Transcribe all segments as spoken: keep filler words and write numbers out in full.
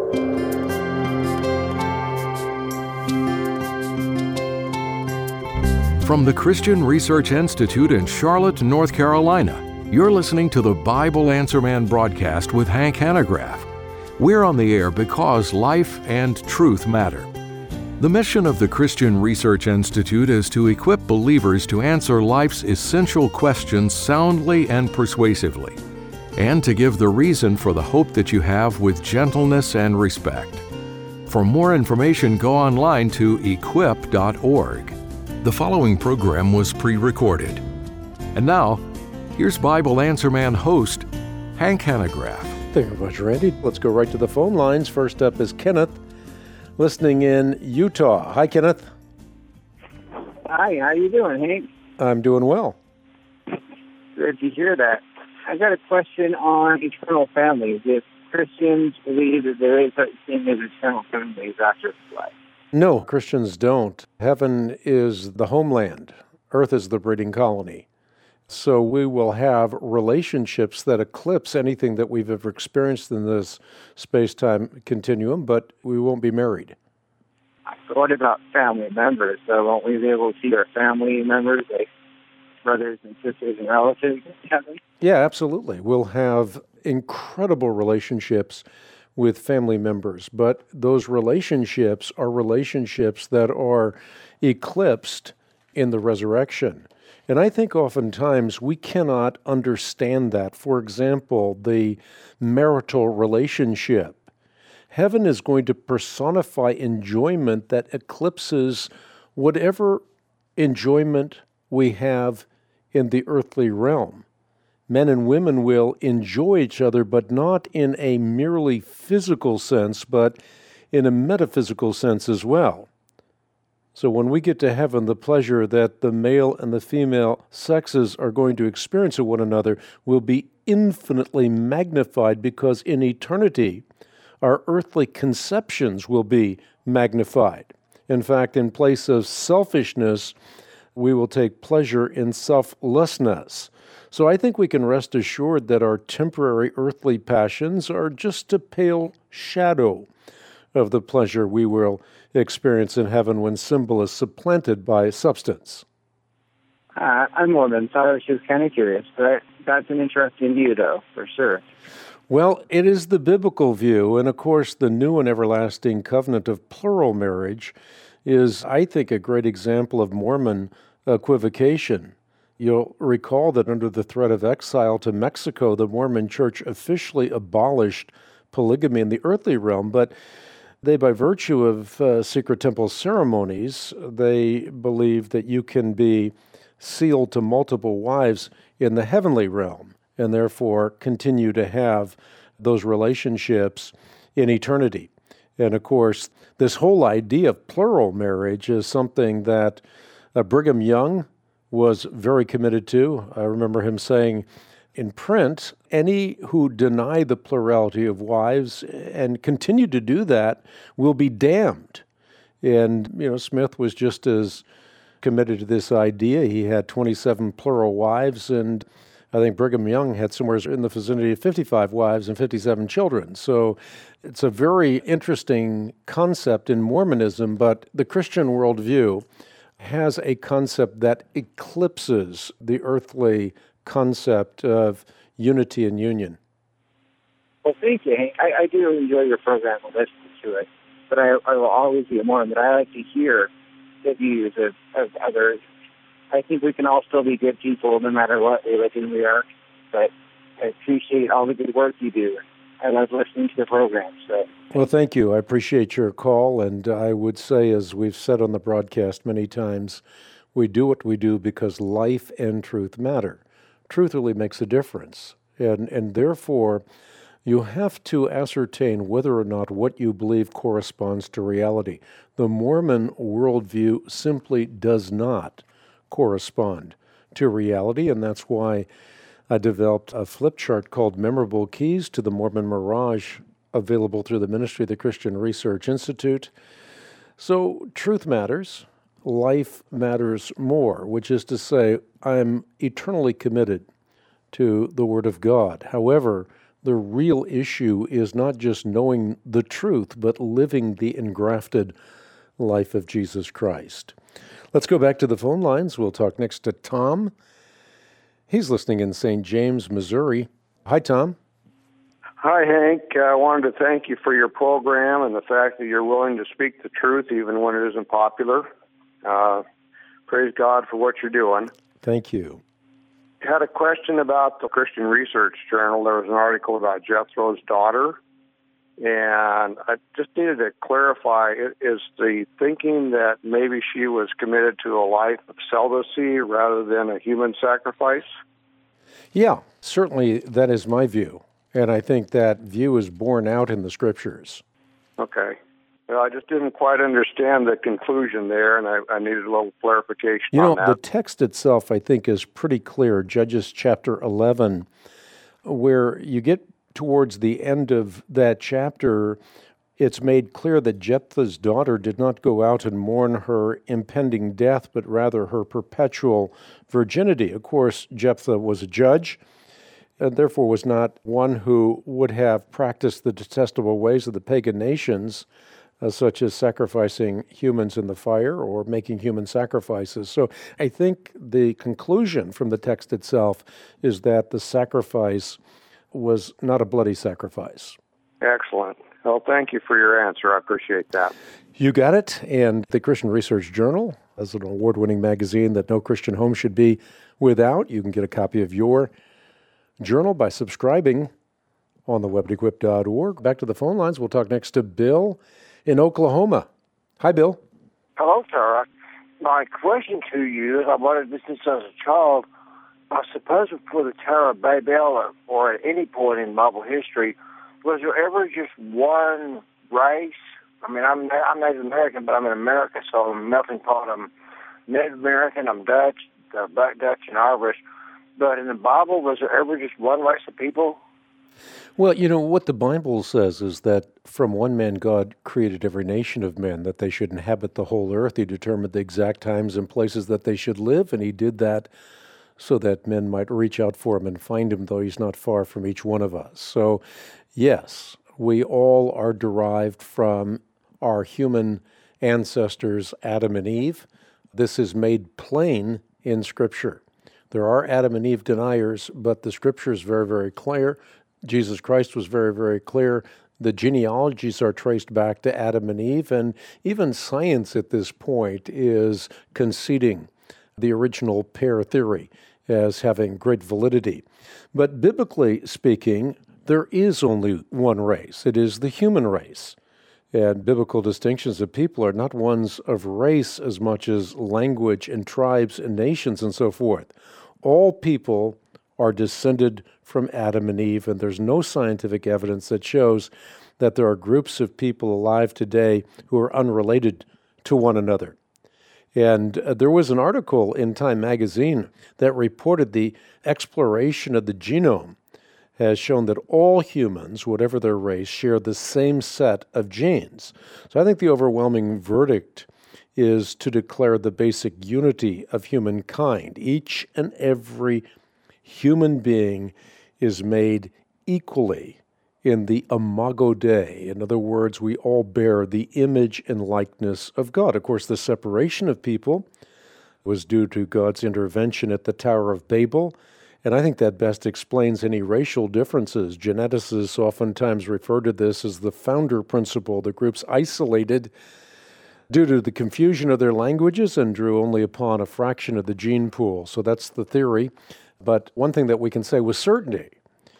From the Christian Research Institute in Charlotte, North Carolina, you're listening to the Bible Answer Man broadcast with Hank Hanegraaff. We're on the air because life and truth matter. The mission of the Christian Research Institute is to equip believers to answer life's essential questions soundly and persuasively, and to give the reason for the hope that you have with gentleness and respect. For more information, go online to equip dot org. The following program was pre-recorded. And now, here's Bible Answer Man host, Hank Hanegraaff. Thank you very much, Randy. Let's go right to the phone lines. First up is Kenneth, listening in Utah. Hi, Kenneth. Hi, how you doing, Hank? I'm doing well. Good to hear that. I got a question on eternal families. If Christians believe that there is such thing as eternal families after life. No, Christians don't. Heaven is the homeland. Earth is the breeding colony. So we will have relationships that eclipse anything that we've ever experienced in this space-time continuum, but we won't be married. So what about family members? So won't we be able to see our family members, like brothers and sisters and relatives in heaven? Yeah, absolutely. We'll have incredible relationships with family members, but those relationships are relationships that are eclipsed in the resurrection. And I think oftentimes we cannot understand that. For example, the marital relationship. Heaven is going to personify enjoyment that eclipses whatever enjoyment we have in the earthly realm. Men and women will enjoy each other, but not in a merely physical sense, but in a metaphysical sense as well. So when we get to heaven, the pleasure that the male and the female sexes are going to experience of one another will be infinitely magnified, because in eternity, our earthly conceptions will be magnified. In fact, in place of selfishness, we will take pleasure in selflessness. So I think we can rest assured that our temporary earthly passions are just a pale shadow of the pleasure we will experience in heaven when symbol is supplanted by substance. Uh, I'm Mormon, so I was just kind of curious, but that's an interesting view, though, for sure. Well, it is the biblical view, and of course the new and everlasting covenant of plural marriage is, I think, a great example of Mormon equivocation. You'll recall that under the threat of exile to Mexico, the Mormon Church officially abolished polygamy in the earthly realm, but they, by virtue of uh, secret temple ceremonies, they believe that you can be sealed to multiple wives in the heavenly realm, and therefore continue to have those relationships in eternity. And of course, this whole idea of plural marriage is something that uh, Brigham Young was very committed to. I remember him saying in print, any who deny the plurality of wives and continue to do that will be damned. And, you know, Smith was just as committed to this idea. He had twenty-seven plural wives, and I think Brigham Young had somewhere in the vicinity of fifty-five wives and fifty-seven children. So it's a very interesting concept in Mormonism, but the Christian worldview has a concept that eclipses the earthly concept of unity and union. Well, thank you, Hank. I, I do enjoy your program and listen to it, but I, I will always be a Mormon. But I like to hear the views of, of others. I think we can all still be good people no matter what religion we are, but I appreciate all the good work you do. I love listening to the program. So. Well, thank you. I appreciate your call, and I would say, as we've said on the broadcast many times, we do what we do because life and truth matter. Truth really makes a difference, and, and therefore you have to ascertain whether or not what you believe corresponds to reality. The Mormon worldview simply does not correspond to reality, and that's why I developed a flip chart called Memorable Keys to the Mormon Mirage, available through the ministry of the Christian Research Institute. So truth matters, life matters more, which is to say, I'm eternally committed to the Word of God. However, the real issue is not just knowing the truth, but living the engrafted life of Jesus Christ. Let's go back to the phone lines. We'll talk next to Tom. He's listening in Saint James, Missouri. Hi, Tom. Hi, Hank. I wanted to thank you for your program and the fact that you're willing to speak the truth even when it isn't popular. Uh, praise God for what you're doing. Thank you. I had a question about the Christian Research Journal. There was an article about Jethro's daughter, and I just needed to clarify, is the thinking that maybe she was committed to a life of celibacy rather than a human sacrifice? Yeah, certainly that is my view, and I think that view is borne out in the Scriptures. Okay. Well, I just didn't quite understand the conclusion there, and I, I needed a little clarification you know, on that. The text itself, I think, is pretty clear. Judges chapter eleven, where you get towards the end of that chapter, it's made clear that Jephthah's daughter did not go out and mourn her impending death, but rather her perpetual virginity. Of course, Jephthah was a judge, and therefore was not one who would have practiced the detestable ways of the pagan nations, Uh, such as sacrificing humans in the fire or making human sacrifices. So I think the conclusion from the text itself is that the sacrifice was not a bloody sacrifice. Excellent. Well, thank you for your answer. I appreciate that. You got it. And the Christian Research Journal is an award-winning magazine that no Christian home should be without. You can get a copy of your journal by subscribing on the web at equip dot org. Back to the phone lines. We'll talk next to Bill in Oklahoma. Hi, Bill. Hello, Tara. My question to you is, I wanted this since I was a child. I suppose before the Tower of Babel or, or at any point in Bible history, was there ever just one race? I mean, I'm I'm Native American, but I'm in America, so I'm a melting pot. I'm Native American, I'm Dutch, uh, Black Dutch, and Irish. But in the Bible, was there ever just one race of people? Well, you know, what the Bible says is that from one man God created every nation of men, that they should inhabit the whole earth. He determined the exact times and places that they should live, and he did that so that men might reach out for him and find him, though he's not far from each one of us. So, yes, we all are derived from our human ancestors, Adam and Eve. This is made plain in Scripture. There are Adam and Eve deniers, but the Scripture is very, very clear. Jesus Christ was very, very clear. The genealogies are traced back to Adam and Eve, and even science at this point is conceding the original pair theory as having great validity. But biblically speaking, there is only one race. It is the human race. And biblical distinctions of people are not ones of race as much as language and tribes and nations and so forth. All people are descended from Adam and Eve, and there's no scientific evidence that shows that there are groups of people alive today who are unrelated to one another. And uh, there was an article in Time magazine that reported the exploration of the genome has shown that all humans, whatever their race, share the same set of genes. So I think the overwhelming verdict is to declare the basic unity of humankind. Each and every human being is made equally in the imago Dei. In other words, we all bear the image and likeness of God. Of course, the separation of people was due to God's intervention at the Tower of Babel, and I think that best explains any racial differences. Geneticists oftentimes refer to this as the founder principle. The groups isolated due to the confusion of their languages and drew only upon a fraction of the gene pool. So that's the theory. But one thing that we can say with certainty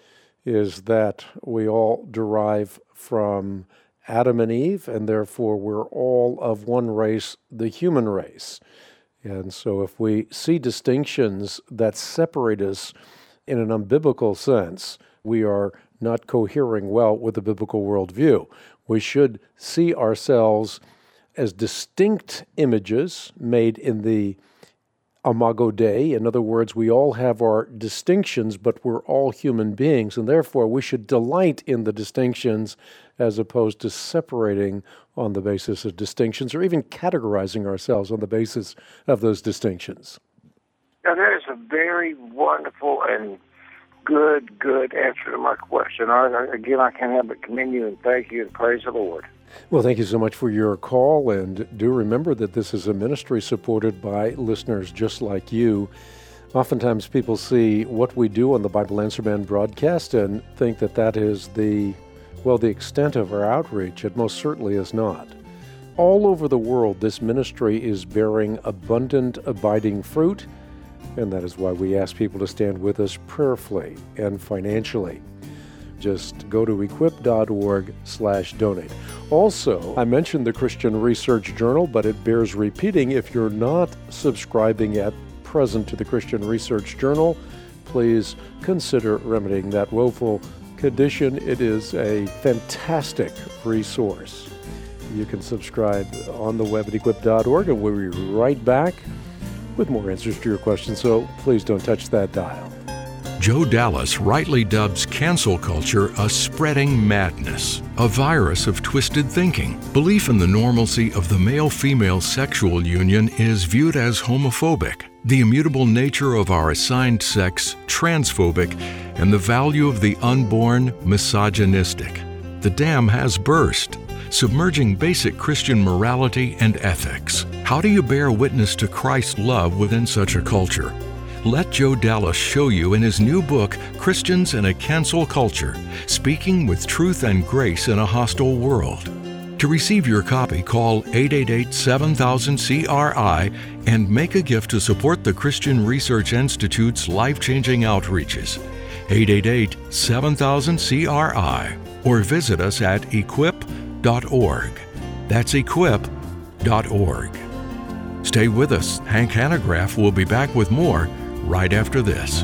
is that we all derive from Adam and Eve, and therefore we're all of one race, the human race. And so if we see distinctions that separate us in an unbiblical sense, we are not cohering well with the biblical worldview. We should see ourselves as distinct images made in the imago Dei. In other words, we all have our distinctions, but we're all human beings, and therefore we should delight in the distinctions as opposed to separating on the basis of distinctions or even categorizing ourselves on the basis of those distinctions. Now, that is a very wonderful and good, good answer to my question. I, again, I can't help but commend you and thank you and praise the Lord. Well, thank you so much for your call, and do remember that this is a ministry supported by listeners just like you. Oftentimes people see what we do on the Bible Answer Man broadcast and think that that is the, well, the extent of our outreach. It most certainly is not. All over the world, this ministry is bearing abundant, abiding fruit, and that is why we ask people to stand with us prayerfully and financially. Just go to equip.org slash donate. Also, I mentioned the Christian Research Journal, but it bears repeating. If you're not subscribing at present to the Christian Research Journal, please consider remedying that woeful condition. It is a fantastic resource. You can subscribe on the web at equip dot org, and we'll be right back with more answers to your questions, so please don't touch that dial. Joe Dallas rightly dubs cancel culture a spreading madness, a virus of twisted thinking. Belief in the normalcy of the male-female sexual union is viewed as homophobic, the immutable nature of our assigned sex transphobic, and the value of the unborn misogynistic. The dam has burst, submerging basic Christian morality and ethics. How do you bear witness to Christ's love within such a culture? Let Joe Dallas show you in his new book, Christians in a Cancel Culture, Speaking with Truth and Grace in a Hostile World. To receive your copy, call eight eight eight, seven thousand, C R I and make a gift to support the Christian Research Institute's life-changing outreaches. eight eight eight, seven thousand, C R I or visit us at equip dot org. That's equip dot org. Stay with us. Hank Hanegraaff will be back with more right after this.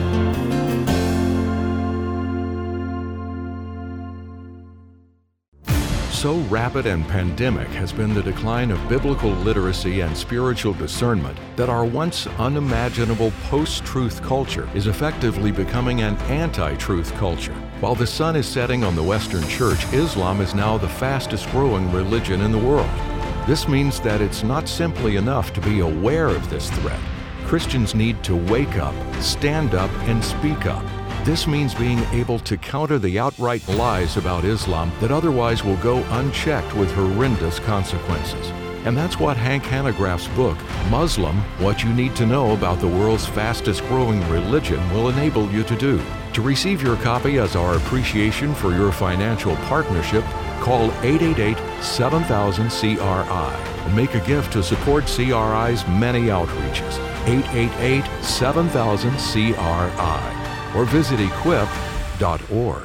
So rapid and pandemic has been the decline of biblical literacy and spiritual discernment that our once unimaginable post-truth culture is effectively becoming an anti-truth culture. While the sun is setting on the Western Church, Islam is now the fastest growing religion in the world. This means that it's not simply enough to be aware of this threat. Christians need to wake up, stand up, and speak up. This means being able to counter the outright lies about Islam that otherwise will go unchecked with horrendous consequences. And that's what Hank Hanegraaff's book, Muslim, What You Need to Know About the World's Fastest Growing Religion, will enable you to do. To receive your copy as our appreciation for your financial partnership, call eight eight eight, seven thousand, C R I and make a gift to support C R I's many outreaches. eight eight eight, seven thousand, C R I or visit equip dot org.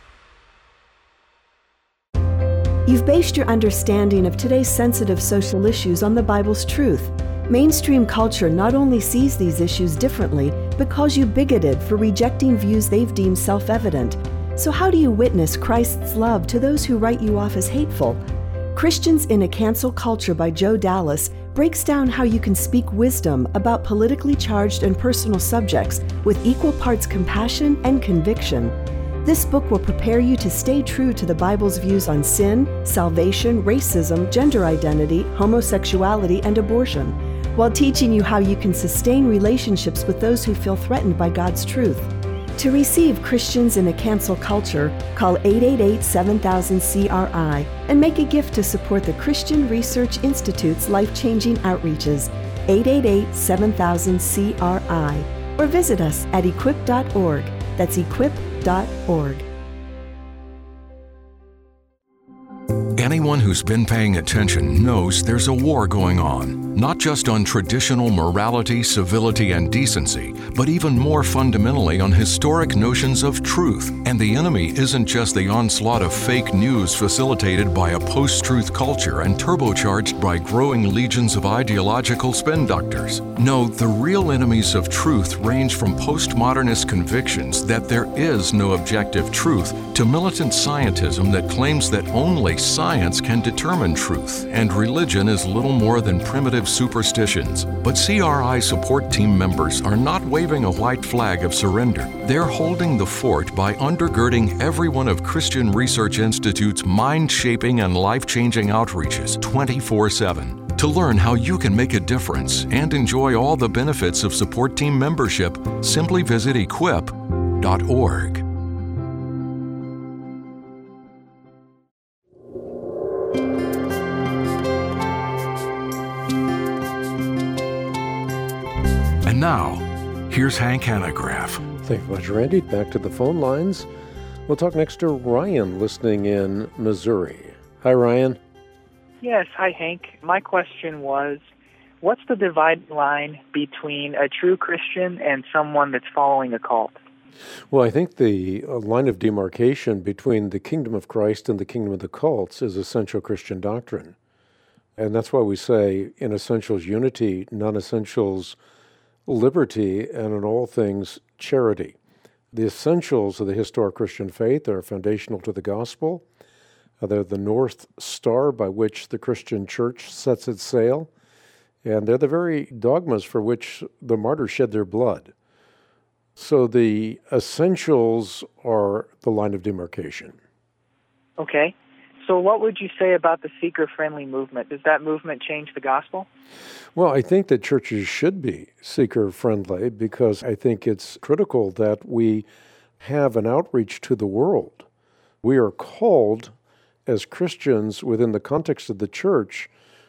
You've based your understanding of today's sensitive social issues on the Bible's truth. Mainstream culture not only sees these issues differently, but calls you bigoted for rejecting views they've deemed self-evident. So how do you witness Christ's love to those who write you off as hateful? Christians in a Cancel Culture by Joe Dallas breaks down how you can speak wisdom about politically charged and personal subjects with equal parts compassion and conviction. This book will prepare you to stay true to the Bible's views on sin, salvation, racism, gender identity, homosexuality, and abortion, while teaching you how you can sustain relationships with those who feel threatened by God's truth. To receive Christians in a Cancel Culture, call eight eight eight, seven thousand, C R I and make a gift to support the Christian Research Institute's life-changing outreaches, eight eight eight, seven thousand, C R I, or visit us at equip dot org. That's equip dot org. Anyone who's been paying attention knows there's a war going on, not just on traditional morality, civility, and decency, but even more fundamentally on historic notions of truth. And the enemy isn't just the onslaught of fake news facilitated by a post-truth culture and turbocharged by growing legions of ideological spin doctors. No, the real enemies of truth range from postmodernist convictions that there is no objective truth to militant scientism that claims that only science can determine truth, and religion is little more than primitive superstitions. But C R I support team members are not waving a white flag of surrender. They're holding the fort by undergirding every one of Christian Research Institute's mind-shaping and life-changing outreaches twenty-four seven. To learn how you can make a difference and enjoy all the benefits of support team membership, simply visit equip dot org. And now, here's Hank Hanegraaff. Thank you much, Randy. Back to the phone lines. We'll talk next to Ryan, listening in Missouri. Hi, Ryan. Yes, hi, Hank. My question was, what's the dividing line between a true Christian and someone that's following a cult? Well, I think the line of demarcation between the kingdom of Christ and the kingdom of the cults is essential Christian doctrine. And that's why we say in essentials unity, non-essentials liberty, and in all things charity. The essentials of the historic Christian faith are foundational to the gospel. They're the North Star by which the Christian church sets its sail, and they're the very dogmas for which the martyrs shed their blood. So the essentials are the line of demarcation. Okay. So what would you say about the seeker-friendly movement? Does that movement change the gospel? Well, I think that churches should be seeker-friendly because I think it's critical that we have an outreach to the world. We are called as Christians within the context of the church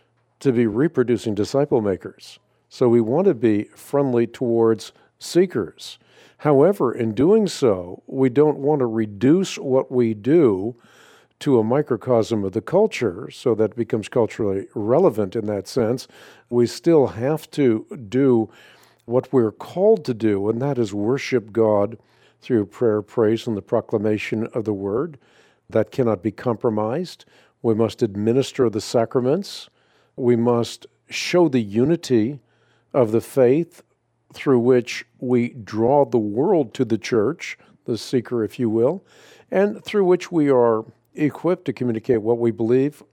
to be reproducing disciple makers. So we want to be friendly towards seekers. However, in doing so, we don't want to reduce what we do to a microcosm of the culture so that it becomes culturally relevant in that sense. We still have to do what we're called to do, and that is worship God through prayer, praise, and the proclamation of the word. That cannot be compromised. We must administer the sacraments. We must show the unity of the faith through which we draw the world to the church, the seeker, if you will, and through which we are equipped to communicate what we believe,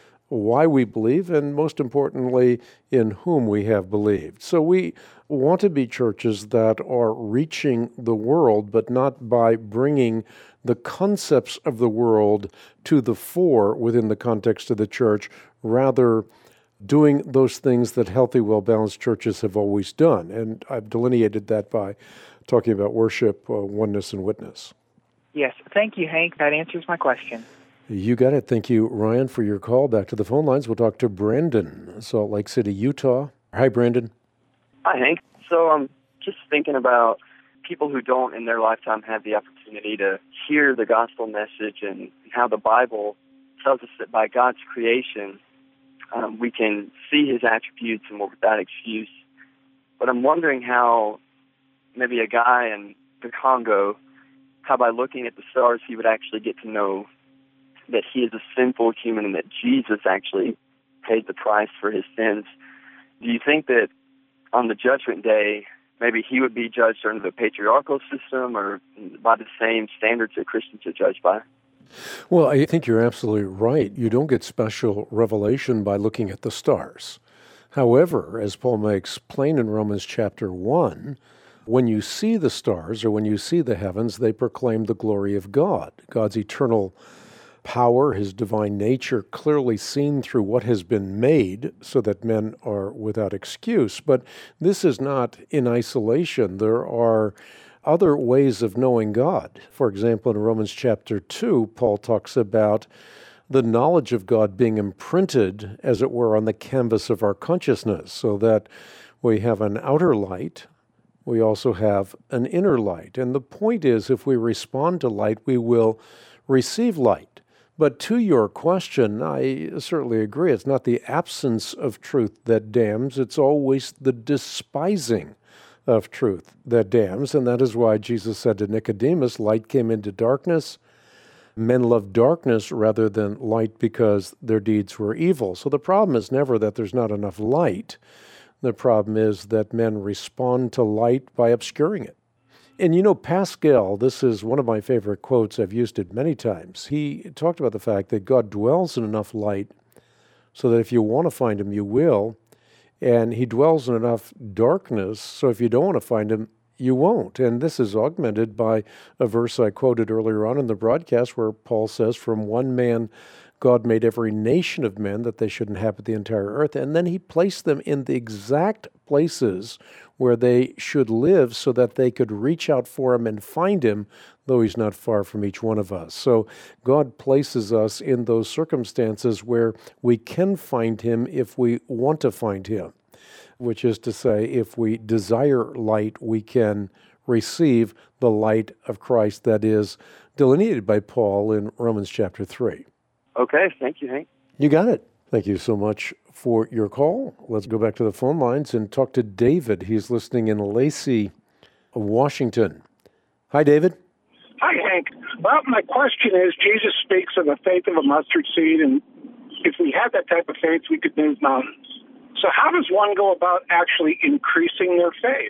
why we believe, and most importantly, in whom we have believed. So we want to be churches that are reaching the world, but not by bringing the concepts of the world to the fore within the context of the church, rather doing those things that healthy, well-balanced churches have always done. And I've delineated that by talking about worship, uh, oneness, and witness. Yes. Thank you, Hank. That answers my question. You got it. Thank you, Ryan, for your call. Back to the phone lines. We'll talk to Brandon, Salt Lake City, Utah. Hi, Brandon. Hi, Hank. So I'm just thinking about people who don't in their lifetime have the opportunity to hear the gospel message and how the Bible tells us that by God's creation, um, we can see his attributes and we're without excuse. But I'm wondering how maybe a guy in the Congo, how by looking at the stars he would actually get to know that he is a sinful human and that Jesus actually paid the price for his sins. Do you think that on the judgment day, maybe he would be judged under the patriarchal system or by the same standards that Christians are judged by? Well, I think you're absolutely right. You don't get special revelation by looking at the stars. However, as Paul makes plain in Romans chapter one, when you see the stars or when you see the heavens, they proclaim the glory of God, God's eternal power, his divine nature, clearly seen through what has been made so that men are without excuse. But this is not in isolation. There are other ways of knowing God. For example, in Romans chapter two, Paul talks about the knowledge of God being imprinted, as it were, on the canvas of our consciousness, so that we have an outer light, we also have an inner light. And the point is, if we respond to light, we will receive light. But to your question, I certainly agree. It's not the absence of truth that damns. It's always the despising of truth that damns. And that is why Jesus said to Nicodemus, light came into darkness. Men loved darkness rather than light because their deeds were evil. So the problem is never that there's not enough light. The problem is that men respond to light by obscuring it. And you know, Pascal, this is one of my favorite quotes. I've used it many times. He talked about the fact that God dwells in enough light so that if you want to find him, you will. And he dwells in enough darkness, so if you don't want to find him, you won't. And this is augmented by a verse I quoted earlier on in the broadcast where Paul says, from one man God made every nation of men that they should inhabit the entire earth. And then he placed them in the exact places where they should live so that they could reach out for him and find him, though he's not far from each one of us. So God places us in those circumstances where we can find him if we want to find him, which is to say, if we desire light, we can receive the light of Christ that is delineated by Paul in Romans chapter three. Okay, thank you, Hank. You got it. Thank you so much for your call. Let's go back to the phone lines and talk to David. He's listening in Lacey, Washington. Hi, David. Hi, Hank. Well, my question is, Jesus speaks of the faith of a mustard seed, and if we had that type of faith, we could move mountains. So how does one go about actually increasing their faith?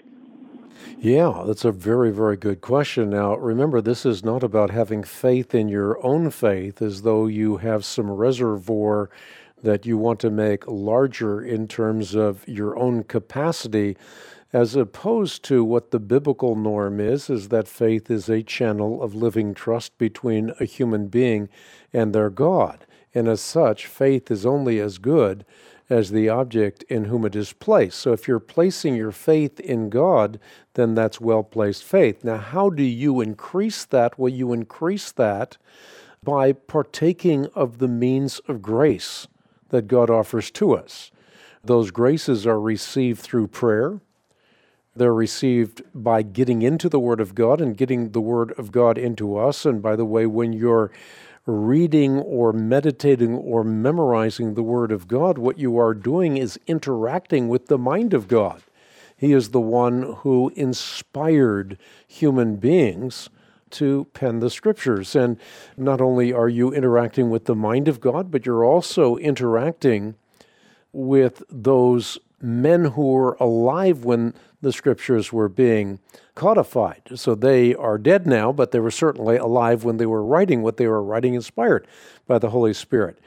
Yeah, that's a very, very good question. Now, remember, this is not about having faith in your own faith as though you have some reservoir that you want to make larger in terms of your own capacity, as opposed to what the biblical norm is, is that faith is a channel of living trust between a human being and their God. And as such, faith is only as good as the object in whom it is placed. So if you're placing your faith in God, then that's well-placed faith. Now, how do you increase that? Well, you increase that by partaking of the means of grace that God offers to us. Those graces are received through prayer. They're received by getting into the Word of God and getting the Word of God into us. And by the way, when you're reading or meditating or memorizing the Word of God, what you are doing is interacting with the mind of God. He is the one who inspired human beings to pen the Scriptures. And not only are you interacting with the mind of God, but you're also interacting with those men who were alive when the Scriptures were being codified. So they are dead now, but they were certainly alive when they were writing what they were writing, inspired by the Holy Spirit.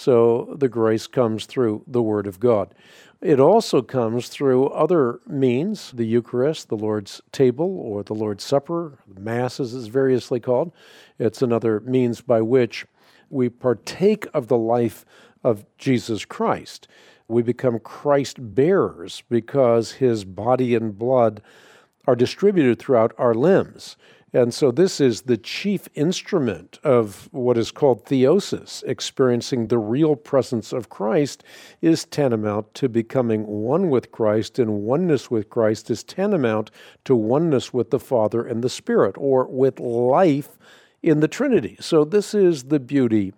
So the grace comes through the Word of God. It also comes through other means, the Eucharist, the Lord's table, or the Lord's Supper, Mass as it's variously called. It's another means by which we partake of the life of Jesus Christ. We become Christ bearers because his body and blood are distributed throughout our limbs. And so this is the chief instrument of what is called theosis. Experiencing the real presence of Christ is tantamount to becoming one with Christ, and oneness with Christ is tantamount to oneness with the Father and the Spirit, or with life in the Trinity. So this is the beauty,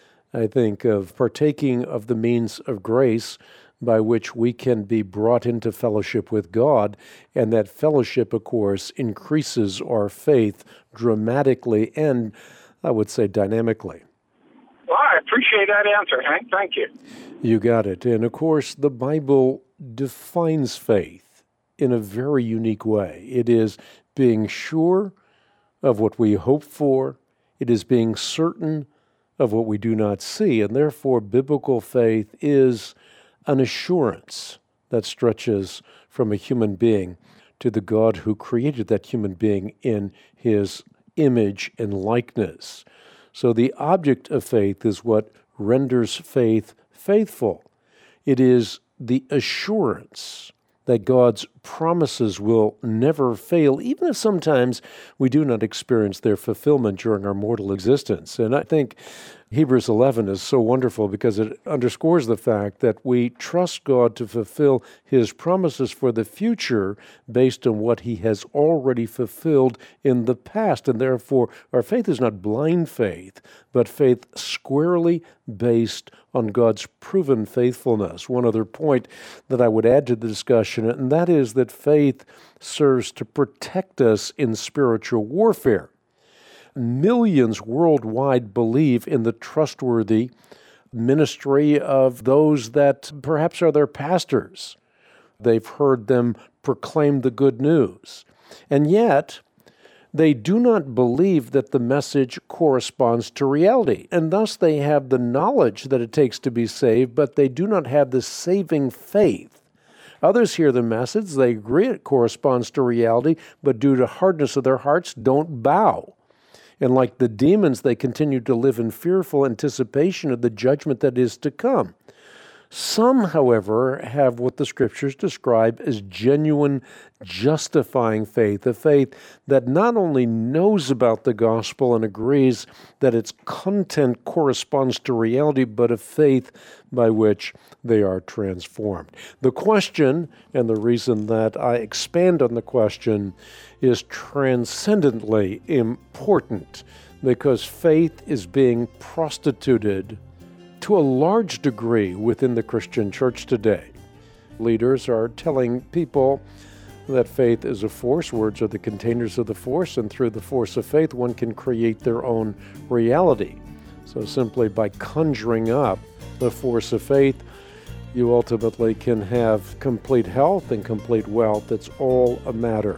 I think, of partaking of the means of grace by which we can be brought into fellowship with God, and that fellowship, of course, increases our faith dramatically and, I would say, dynamically. Well, I appreciate that answer, Hank. Thank you. You got it. And, of course, the Bible defines faith in a very unique way. It is being sure of what we hope for. It is being certain of what we do not see. And, therefore, biblical faith is an assurance that stretches from a human being to the God who created that human being in his image and likeness. So the object of faith is what renders faith faithful. It is the assurance that God's promises will never fail, even if sometimes we do not experience their fulfillment during our mortal existence. And I think Hebrews eleven is so wonderful because it underscores the fact that we trust God to fulfill his promises for the future based on what he has already fulfilled in the past. And therefore, our faith is not blind faith, but faith squarely based on God's proven faithfulness. One other point that I would add to the discussion, and that is that faith serves to protect us in spiritual warfare. Millions worldwide believe in the trustworthy ministry of those that perhaps are their pastors. They've heard them proclaim the good news. And yet, they do not believe that the message corresponds to reality. And thus they have the knowledge that it takes to be saved, but they do not have the saving faith. Others hear the message, they agree it corresponds to reality, but due to hardness of their hearts, don't bow. And like the demons, they continue to live in fearful anticipation of the judgment that is to come. Some, however, have what the Scriptures describe as genuine, justifying faith, a faith that not only knows about the gospel and agrees that its content corresponds to reality, but a faith by which they are transformed. The question, and the reason that I expand on the question, is transcendently important because faith is being prostituted to a large degree within the Christian church today. Leaders are telling people that faith is a force. Words are the containers of the force, and through the force of faith, one can create their own reality. So simply by conjuring up the force of faith, you ultimately can have complete health and complete wealth. It's all a matter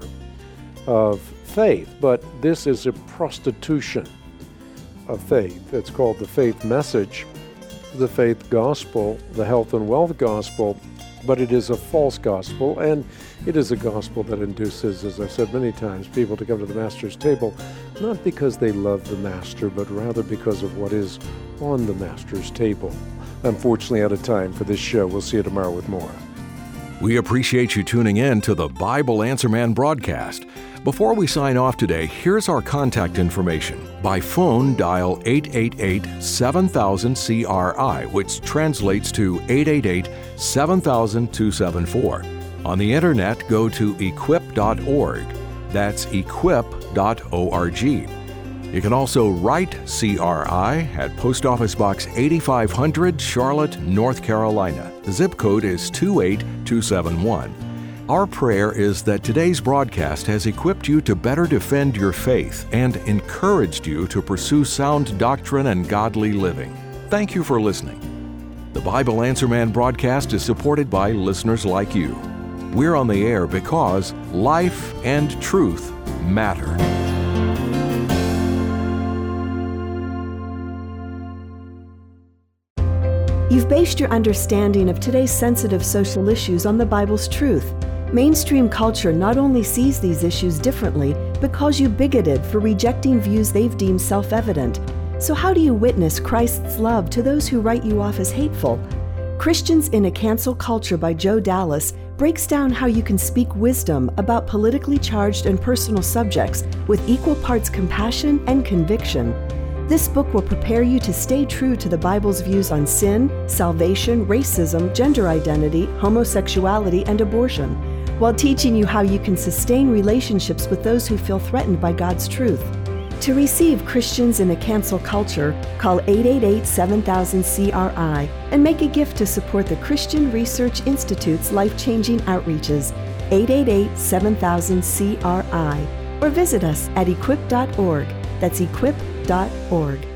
of faith. But this is a prostitution of faith. It's called the faith message, the faith gospel, the health and wealth gospel, but it is a false gospel, and it is a gospel that induces, as I've said many times, people to come to the Master's table, not because they love the Master, but rather because of what is on the Master's table. Unfortunately, out of time for this show. We'll see you tomorrow with more. We appreciate you tuning in to the Bible Answer Man broadcast. Before we sign off today, here's our contact information. By phone, dial eight eight eight, seven thousand, C R I, which translates to eight eight eight, seven thousand, two seven four. On the internet, go to equip dot org. That's equip dot org. You can also write C R I at Post Office Box eighty-five hundred, Charlotte, North Carolina. The zip code is two eight two seven one. Our prayer is that today's broadcast has equipped you to better defend your faith and encouraged you to pursue sound doctrine and godly living. Thank you for listening. The Bible Answer Man broadcast is supported by listeners like you. We're on the air because life and truth matter. You've based your understanding of today's sensitive social issues on the Bible's truth. Mainstream culture not only sees these issues differently, but calls you bigoted for rejecting views they've deemed self-evident. So how do you witness Christ's love to those who write you off as hateful? Christians in a Cancel Culture by Joe Dallas breaks down how you can speak wisdom about politically charged and personal subjects with equal parts compassion and conviction. This book will prepare you to stay true to the Bible's views on sin, salvation, racism, gender identity, homosexuality, and abortion, while teaching you how you can sustain relationships with those who feel threatened by God's truth. To receive Christians in a Cancel Culture, call eight eight eight, seven thousand, C R I and make a gift to support the Christian Research Institute's life-changing outreaches, eight eight eight, seven thousand, C R I, or visit us at equip dot org. That's equip dot org.